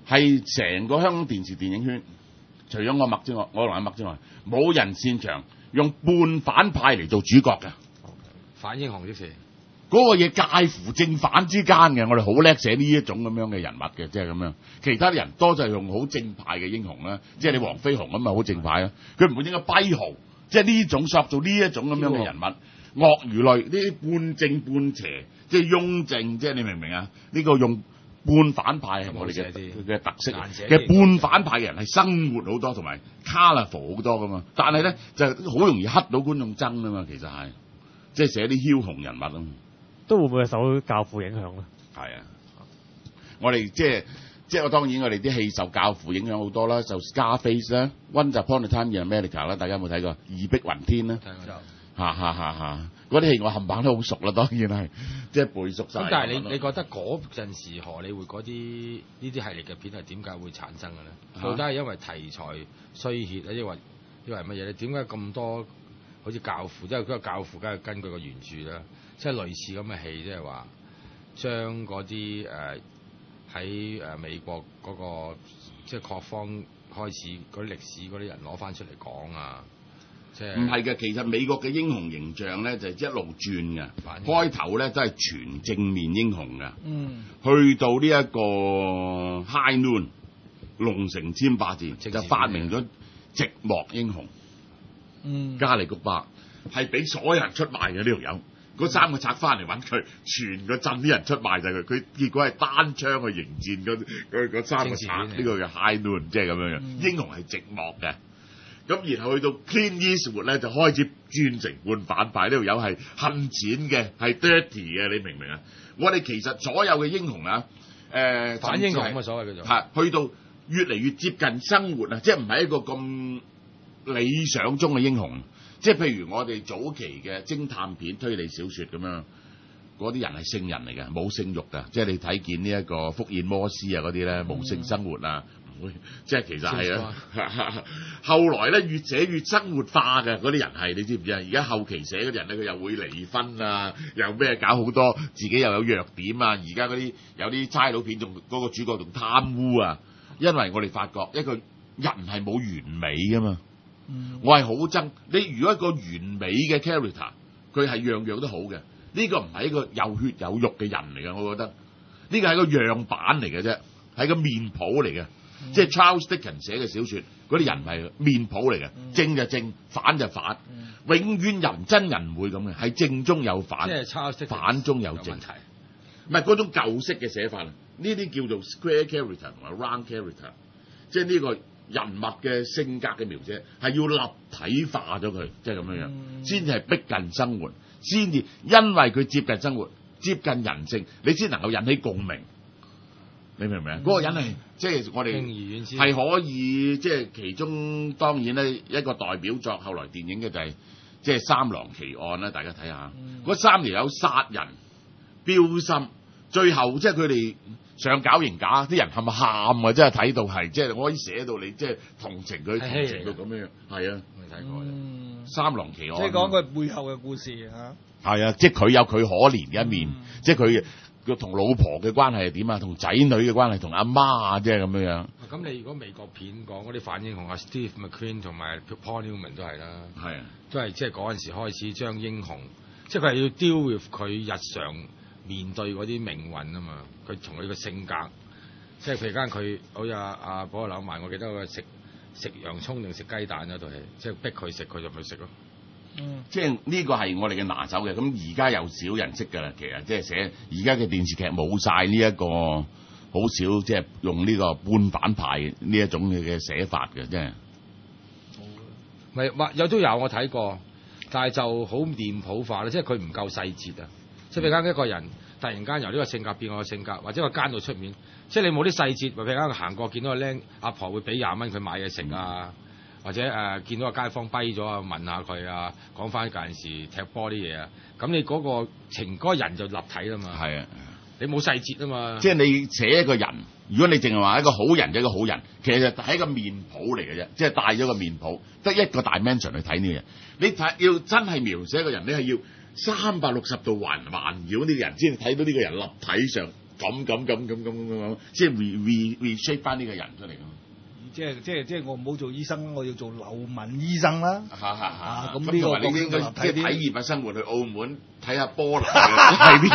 係成個香港電視電影圈，除咗我麥之外，我同阿麥之外，冇人擅長用半反派嚟做主角嘅。 反英雄即是嗰個嘢介乎正反之間嘅，我哋好叻寫呢一種咁樣嘅人物嘅，即係咁樣。其他啲人多就係用好正派嘅英雄啦，即係你黃飛鴻咁啊，好正派啊。佢唔會應該跛豪，即係呢種塑造呢一種咁樣嘅人物，鱷魚類呢啲半正半邪，即係雍正，即係你明唔明啊？呢個用半反派係我哋嘅嘅特色。其實半反派嘅人係生活好多，同埋 colourful 好多噶嘛。但係咧就好容易乞到觀眾憎啊嘛。其實係即係寫啲梟雄人物啊。 都會唔會受教父影響咧？係啊，我哋即係即係我當然我哋啲戲受教父影響好多啦，就 Scarface 啦 ，Once Upon a Time in America 啦，大家有冇睇過？義薄雲天啦，嚇嚇嚇嚇，嗰啲戲我冚唪唥都好熟啦，當然係即係背熟晒。 咁但係你你覺得嗰陣時荷里活嗰啲呢啲系列嘅片係點解會產生嘅咧？到底係因為題材衰竭啊，抑或抑或係乜嘢咧？點解咁多好似教父，即係嗰個教父梗係根據個原著啦。即係類似咁嘅戲，即係話將嗰啲誒喺誒美國嗰、嗰個即係各方開始嗰啲歷史嗰啲人攞翻出嚟講啊！即係唔係嘅，其實美國嘅英雄形象咧就係、一路轉嘅，開頭咧都係全正面英雄嘅，嗯，去到呢一個 High Noon 龍城簽霸戰就發明咗寂寞英雄，嗯，加利谷巴係俾所有人出賣嘅呢條友。嗰三個賊翻嚟揾佢，全個鎮啲人出賣晒佢，佢結果係單槍去迎戰嗰嗰嗰三個賊，呢個叫 High Noon，即係咁樣樣。嗯、英雄係寂寞嘅，咁然後去到 Clint Eastwood 咧就開始轉成半反派，呢條友係恨錢嘅，係 dirty 嘅，你明唔明啊？我哋其實所有嘅英雄啊，誒、呃、反英雄咁嘅所謂叫做係去到越嚟越接近生活啊，即係唔係一個咁理想中嘅英雄。即係譬如我哋早期嘅偵探片、推理小說咁樣，嗰啲人係聖人嚟嘅，冇性慾㗎。即係你睇見呢一個福爾摩斯啊嗰啲咧，無性生活啊，唔會。即係其實係啊。後來咧越寫越生活化嘅嗰啲人係，你知唔知啊？而家後期寫嗰啲人咧，佢又會離婚啊，又咩搞好多，自己又有弱點啊。而家嗰啲有啲差佬片仲嗰個主角仲貪污啊，因為我哋發覺一個人係冇完美㗎嘛。我係好憎你，如果一個完美嘅 character，佢係樣樣都好嘅，呢、這個唔係一個有血有肉嘅人嚟嘅，我覺得呢個係個樣板嚟嘅啫，係個面譜嚟嘅，嗯、即係 Charles Dickens 寫嘅小說，嗰啲人係面譜嚟嘅，嗯、正就正，反就反，嗯、永遠人真人唔會咁嘅，係正中有反，即係 Charles Dickens 反中有正，唔係嗰種舊式嘅寫法，呢啲叫做 square character 同埋 round character， 即係呢、這個。人物嘅性格嘅描寫係要立體化咗佢，即係咁樣樣，先至係逼近生活，先至因為佢接近生活、接近人性，你先能夠引起共鳴。你明唔明啊？嗰、嗯、個人係即係我哋係可以即係其中當然咧一個代表作，後來電影嘅就係即係三狼奇案啦，大家睇下嗰、嗯、三條友殺人、標心，最後即係佢哋。上絞刑架，啲人係咪喊啊？真係睇到係，即係我可以寫到你，即係同情佢，同情到咁樣樣。係啊，未睇過。嗯、三狼奇案。即係講佢背後嘅故事嚇。係啊，即係佢有佢可憐嘅一面，嗯、即係佢佢同老婆嘅關係係點啊？同仔女嘅關係，同阿媽啊，即係咁樣樣。咁你如果美國片講嗰啲反英雄啊 ，Steve McQueen 同埋 Paul Newman 都係啦。係啊，都係即係嗰陣時開始將英雄，即係佢係要 deal with 佢日常。面對嗰啲命運啊嘛，佢同佢個性格，即係譬如間佢好似阿阿寶柳埋，我記得佢食食洋葱定食雞蛋嗰度係，即係逼佢食，佢就去食咯。嗯，即係呢個係我哋嘅拿手嘅，咁而家有少人識㗎啦，其實即係寫而家嘅電視劇冇晒呢一個，好少即係用呢個半反派呢一種嘅寫法嘅，真係。咪或有都有我睇過，但係就好臉譜化啦，即係佢唔夠細節啊。即係譬如間一個人突然間由呢個性格變我個性格，或者個奸到出面，即係你冇啲細節，譬如間行過見到個僆阿婆會俾廿蚊佢買嘢食啊，或者誒、呃、見到個街坊跛咗啊，問下佢啊，講翻嗰陣時踢波啲嘢啊，咁你嗰個情嗰、嗰個人就立體啦嘛。係啊，你冇細節啊嘛。即係你寫一個人，如果你淨係話一個好人嘅一個好人，其實係一個面譜嚟嘅啫，即係帶咗個面譜，得一個 dimension 去睇呢嘢。你睇要真係描寫一個人，你係要三百六十度環環繞呢個人，先睇到呢個人立體上咁咁咁咁咁咁，即係 re re reshape 翻呢個人出嚟咯。 即係即係即係我唔好做醫生，我要做流民醫生啦。 嚇嚇嚇！ 咁呢個你應該即係體體驗下生活，去澳門睇下波林係點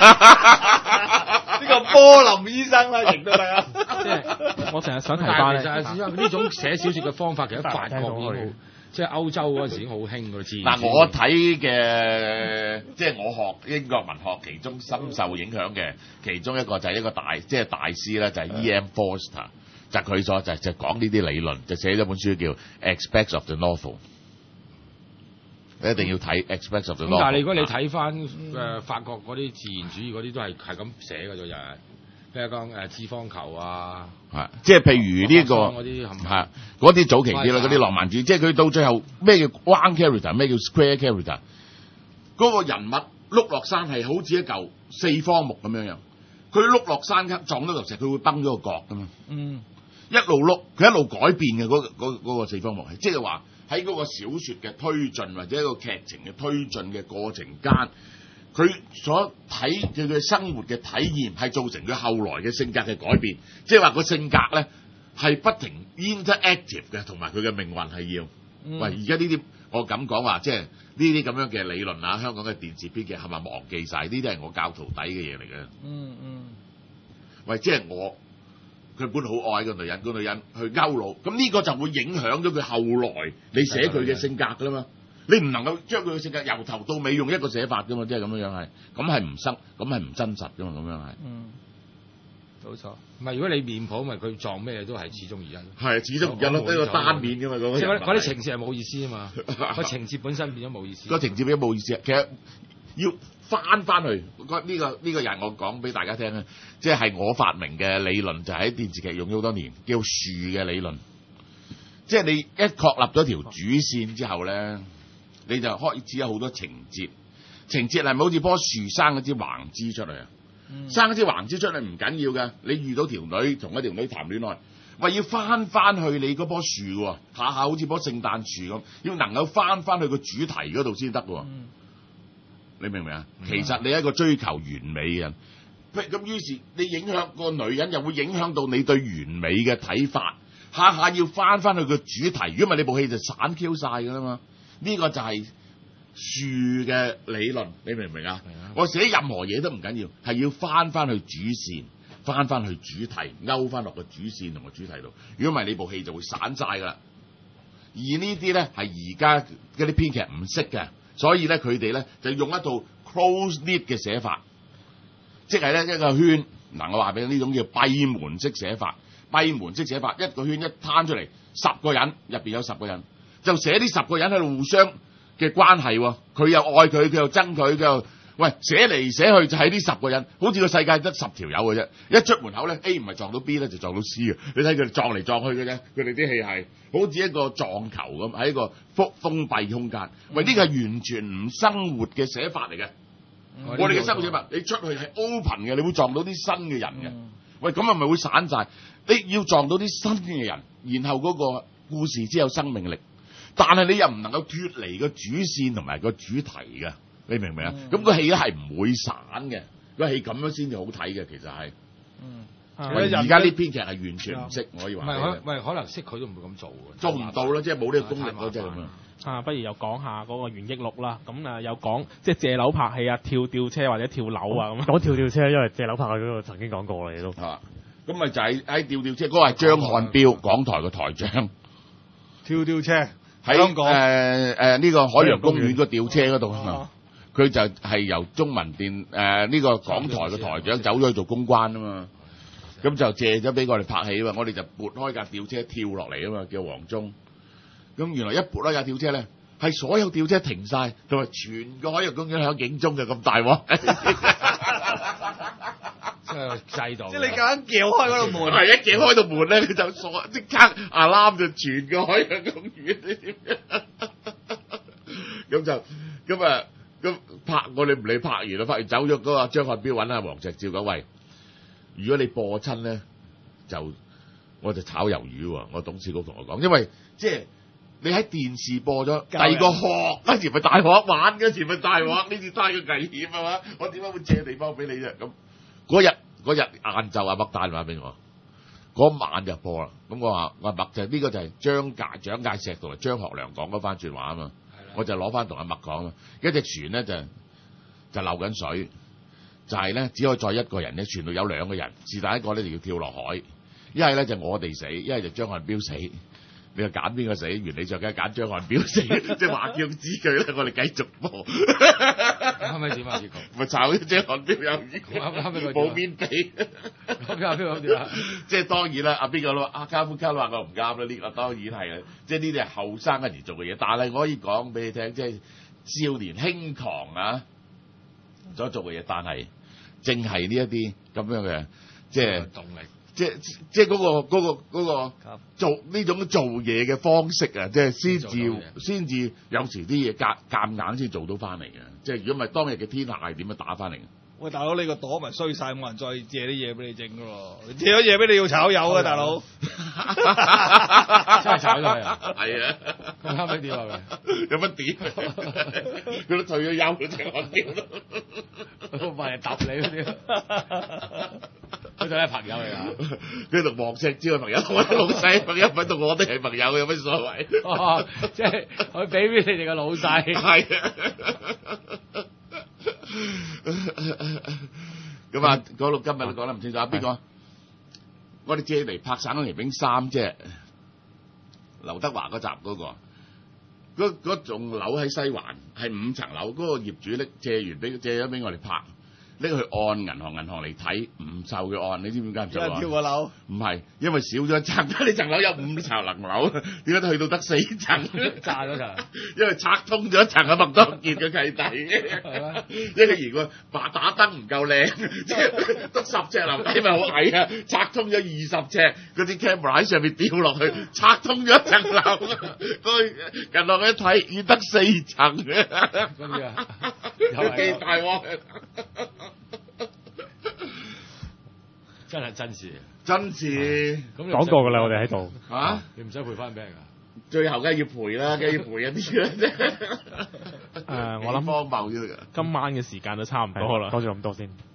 啊！ 呢個波林醫生啦，認得啦。 即係我成日想提但翻咧， 係其實因為呢種寫小説嘅方法，其實法國已經好，即係歐洲嗰陣時已經好興㗎。自然嗱，我睇嘅即係我學英國文學，其中深受影響嘅其中一個就係一個大即係大師啦，就係 E. M. Forster。就佢所就就講呢啲理論，就寫咗本書叫《Aspects of the Novel》，你一定要睇《Aspects of the Novel》。 但係如果你睇翻誒法國嗰啲自然主義嗰啲都係係咁寫嘅啫，就係譬如講誒致方球啊， 係即係譬如呢、呢個嗰啲係嗰啲早期啲啦，嗰啲浪漫主義，即係佢到最後咩叫 round character， 咩叫 square character， 嗰個人物碌落山係好似一嚿四方木咁樣樣，佢碌落山級撞到嚿石，佢會崩咗個角㗎嘛。 嗯。 一路碌，佢一路改變嘅嗰、嗰個嗰、嗰個四方木係，即係話喺嗰個小説嘅推進或者一個劇情嘅推進嘅過程間，佢所睇佢嘅生活嘅體驗係造成佢後來嘅性格嘅改變，即係話個性格咧係不停 interactive 嘅，同埋佢嘅命運係要。嗯、喂，而家呢啲我咁講話，即係呢啲咁樣嘅理論啊，香港嘅電視編劇係咪忘記晒？呢啲係我教徒弟嘅嘢嚟嘅。嗯嗯。喂，即係我。佢本好愛個女人，個女人去勾佬，咁呢個就會影響咗佢後來你寫佢嘅性格㗎啦嘛。你唔能夠將佢嘅性格由頭到尾用一個寫法㗎嘛，即係咁樣樣係，咁係唔生，咁係唔真實㗎嘛，咁樣係。嗯， 冇錯。 唔係如果你面譜，咪佢撞咩都係始終如一。 係始終如一咯，呢個單面㗎嘛，嗰個。 即係嗰啲情節係冇意思啊嘛，個情節本身變咗冇意思。 個情節變咗冇意思啊，其實要翻翻去，呢、這個呢、這個人我講俾大家聽咧，即係我發明嘅理論，就喺、是、電視劇用咗好多年，叫樹嘅理論。即係你一確立咗條主線之後咧，你就開始有好多情節。情節係咪好似棵樹生一支橫枝出嚟啊？嗯、生一支橫枝出嚟唔緊要㗎，你遇到條女同一條女談戀愛，喂要翻翻去你嗰棵樹喎，下下好似棵聖誕樹咁，要能夠翻翻去個主題嗰度先得喎。嗯你明唔明啊？其實你係一個追求完美嘅人，咁於是你影響個女人，又會影響到你對完美嘅睇法。下下要翻翻去個主題，如果唔係你部戲就散 Q 晒㗎啦嘛。呢、這個就係樹嘅理論，你明唔明啊？我寫任何嘢都唔緊要，係要翻翻去主線，翻翻去主題，勾翻落個主線同個主題度。如果唔係你部戲就會散晒㗎啦。而呢啲咧係而家嗰啲編劇唔識嘅。所以咧，佢哋咧就用一套 close knit 嘅寫法，即係咧一個圈。嗱，我話俾你，呢種叫閉門式寫法。閉門式寫法，一個圈一攤出嚟，十個人入邊有十個人，就寫啲十個人喺度互相嘅關係喎。佢又愛佢，佢又憎佢，佢又喂寫嚟寫去就係呢十個人，好似個世界得十條友嘅啫。一出門口咧 ，A 唔係撞到 B 咧，就撞到 C 啊！你睇佢哋撞嚟撞去嘅啫，佢哋啲戲係好似一個撞球咁，喺一個封封閉空間。喂，呢個係完全唔生活嘅寫法嚟嘅。嗯、我哋嘅生活寫法，你出去係 open 嘅，你會撞到啲新嘅人嘅。嗯、喂，咁係咪會散晒？你要撞到啲新嘅人，然後嗰個故事先有生命力。但係你又唔能夠脫離個主線同埋個主題嘅。你明唔明啊？咁、嗯、個戲咧係唔會散嘅，個戲咁樣先至好睇嘅，其實係。嗯。而家啲編劇係完全唔識，我可以話。唔係， 唔係，可能識佢都唔會咁做嘅。 做唔到咯，即係冇呢個功力咯，即係咁樣。 啊，不如又講下嗰個袁憶錄啦。咁啊，又講即係借樓拍戲啊，跳吊車或者跳樓啊咁。 講跳吊車，因為借樓拍嗰個曾經講過你都。 啊，咁咪就係喺跳吊車，嗰、嗰個係張漢標，港台嘅台長。 跳吊車喺香港誒誒呢個海洋公園個吊車嗰度啊。佢就係由中文電誒呢、呃這個港台嘅台長走咗去做公關啊嘛，咁就借咗俾我哋拍戲啊嘛，我哋就撥開架吊車跳落嚟啊嘛，叫黃忠。咁原來一撥開架吊車咧，係所有吊車停晒，同埋全個海洋公園響警鐘嘅咁大鑊。 即係制度。 即係你夾硬撬開嗰度門， 係一撬開道門咧，你就鎖即刻啊攬就全個海洋公園。咁就咁啊！咁拍我哋唔理拍完啦，拍完走咗嗰個張漢標揾阿黃石照講，喂，如果你播親咧，就我就炒魷魚喎。我董事局同我講，因為即係你喺電視播咗，第二個殼嗰時咪大鑊玩，嗰時咪大鑊，呢次太過危險啊嘛！我點解會借地方俾你啫？咁嗰日嗰日晏晝阿麥打電話俾我，嗰晚就播啦。咁我話我話麥就呢、呢個就係張介蔣介石同埋張學良講嗰番説話啊嘛，我就攞翻同阿麥講啊。一隻船咧就就漏緊水，就係、是、咧只可以載一個人咧，船度有兩個人，是但一個咧就要跳落海，一係咧就我哋死，一係就張漢標死。你又揀邊個死？原理上梗係揀張漢標死，即係話叫知佢咧，我哋繼續播。 係咪點啊？結局咪炒咗張漢標有冇面俾？ 咁邊個邊個點啊？ 即係當然啦，阿邊個咯？阿卡夫卡話我唔啱啦，呢個當然係啦。即係呢啲係後生嗰時做嘅嘢，但係我可以講俾你聽，即係少年輕狂啊所做嘅嘢，但係正係呢一啲咁樣嘅即係動力。即即嗰、嗰個嗰、嗰個嗰個、做呢種做嘢嘅方式啊，即係先至先至有時啲嘢夾夾硬先做到翻嚟嘅。即係如果唔係當日嘅天下係點樣打翻嚟嘅？ 喂，大佬你個朵咪衰晒，冇人再借啲嘢俾你整㗎喎。你借咗嘢俾你要炒魷啊，大佬！ 真係炒咗佢啊！ 係啊， 咁後尾點啊？ 有乜點？佢都退咗休嘅啫，我屌！ 唔係揼你嗰啲。佢就係朋友嚟㗎， 佢同黃石之嘅朋友，我啲老細朋友，唔同我哋係朋友，有乜所謂？ 哦，即係佢俾俾你哋嘅老細。 係啊。咁啊，講到今日都講得唔清楚，邊個？我哋借嚟拍《省港旗兵三》啫，劉德華嗰集嗰、嗰個，嗰嗰棟樓喺西環係五層樓，嗰、嗰個業主拎借完俾借咗俾我哋拍。拎去按銀行，銀行嚟睇唔受嘅按，你知唔知點解唔受啊？ 跳個樓？ 唔係，因為少咗一層，呢層樓有五層樓樓，點解去到得四層？ 炸咗層， 因為拆通咗一層啊，麥當傑嘅契弟。係咩？因為如果白打燈唔夠靚，即係得十尺樓底咪好矮啊！拆通咗二十尺，嗰啲 camera 喺上面掉落去，拆通咗一層樓，佢入落去一睇，已得四層嘅。 跟住啊， 有幾大鑊？ 真係真事， 真事。 咁講過㗎啦，我哋喺度。 嚇？ 你唔使賠翻俾人㗎？ 最後梗係要賠啦，梗係要賠一啲啦啫。 誒，我諗荒謬啫。 今晚嘅時間都差唔多啦。 多謝咁多先。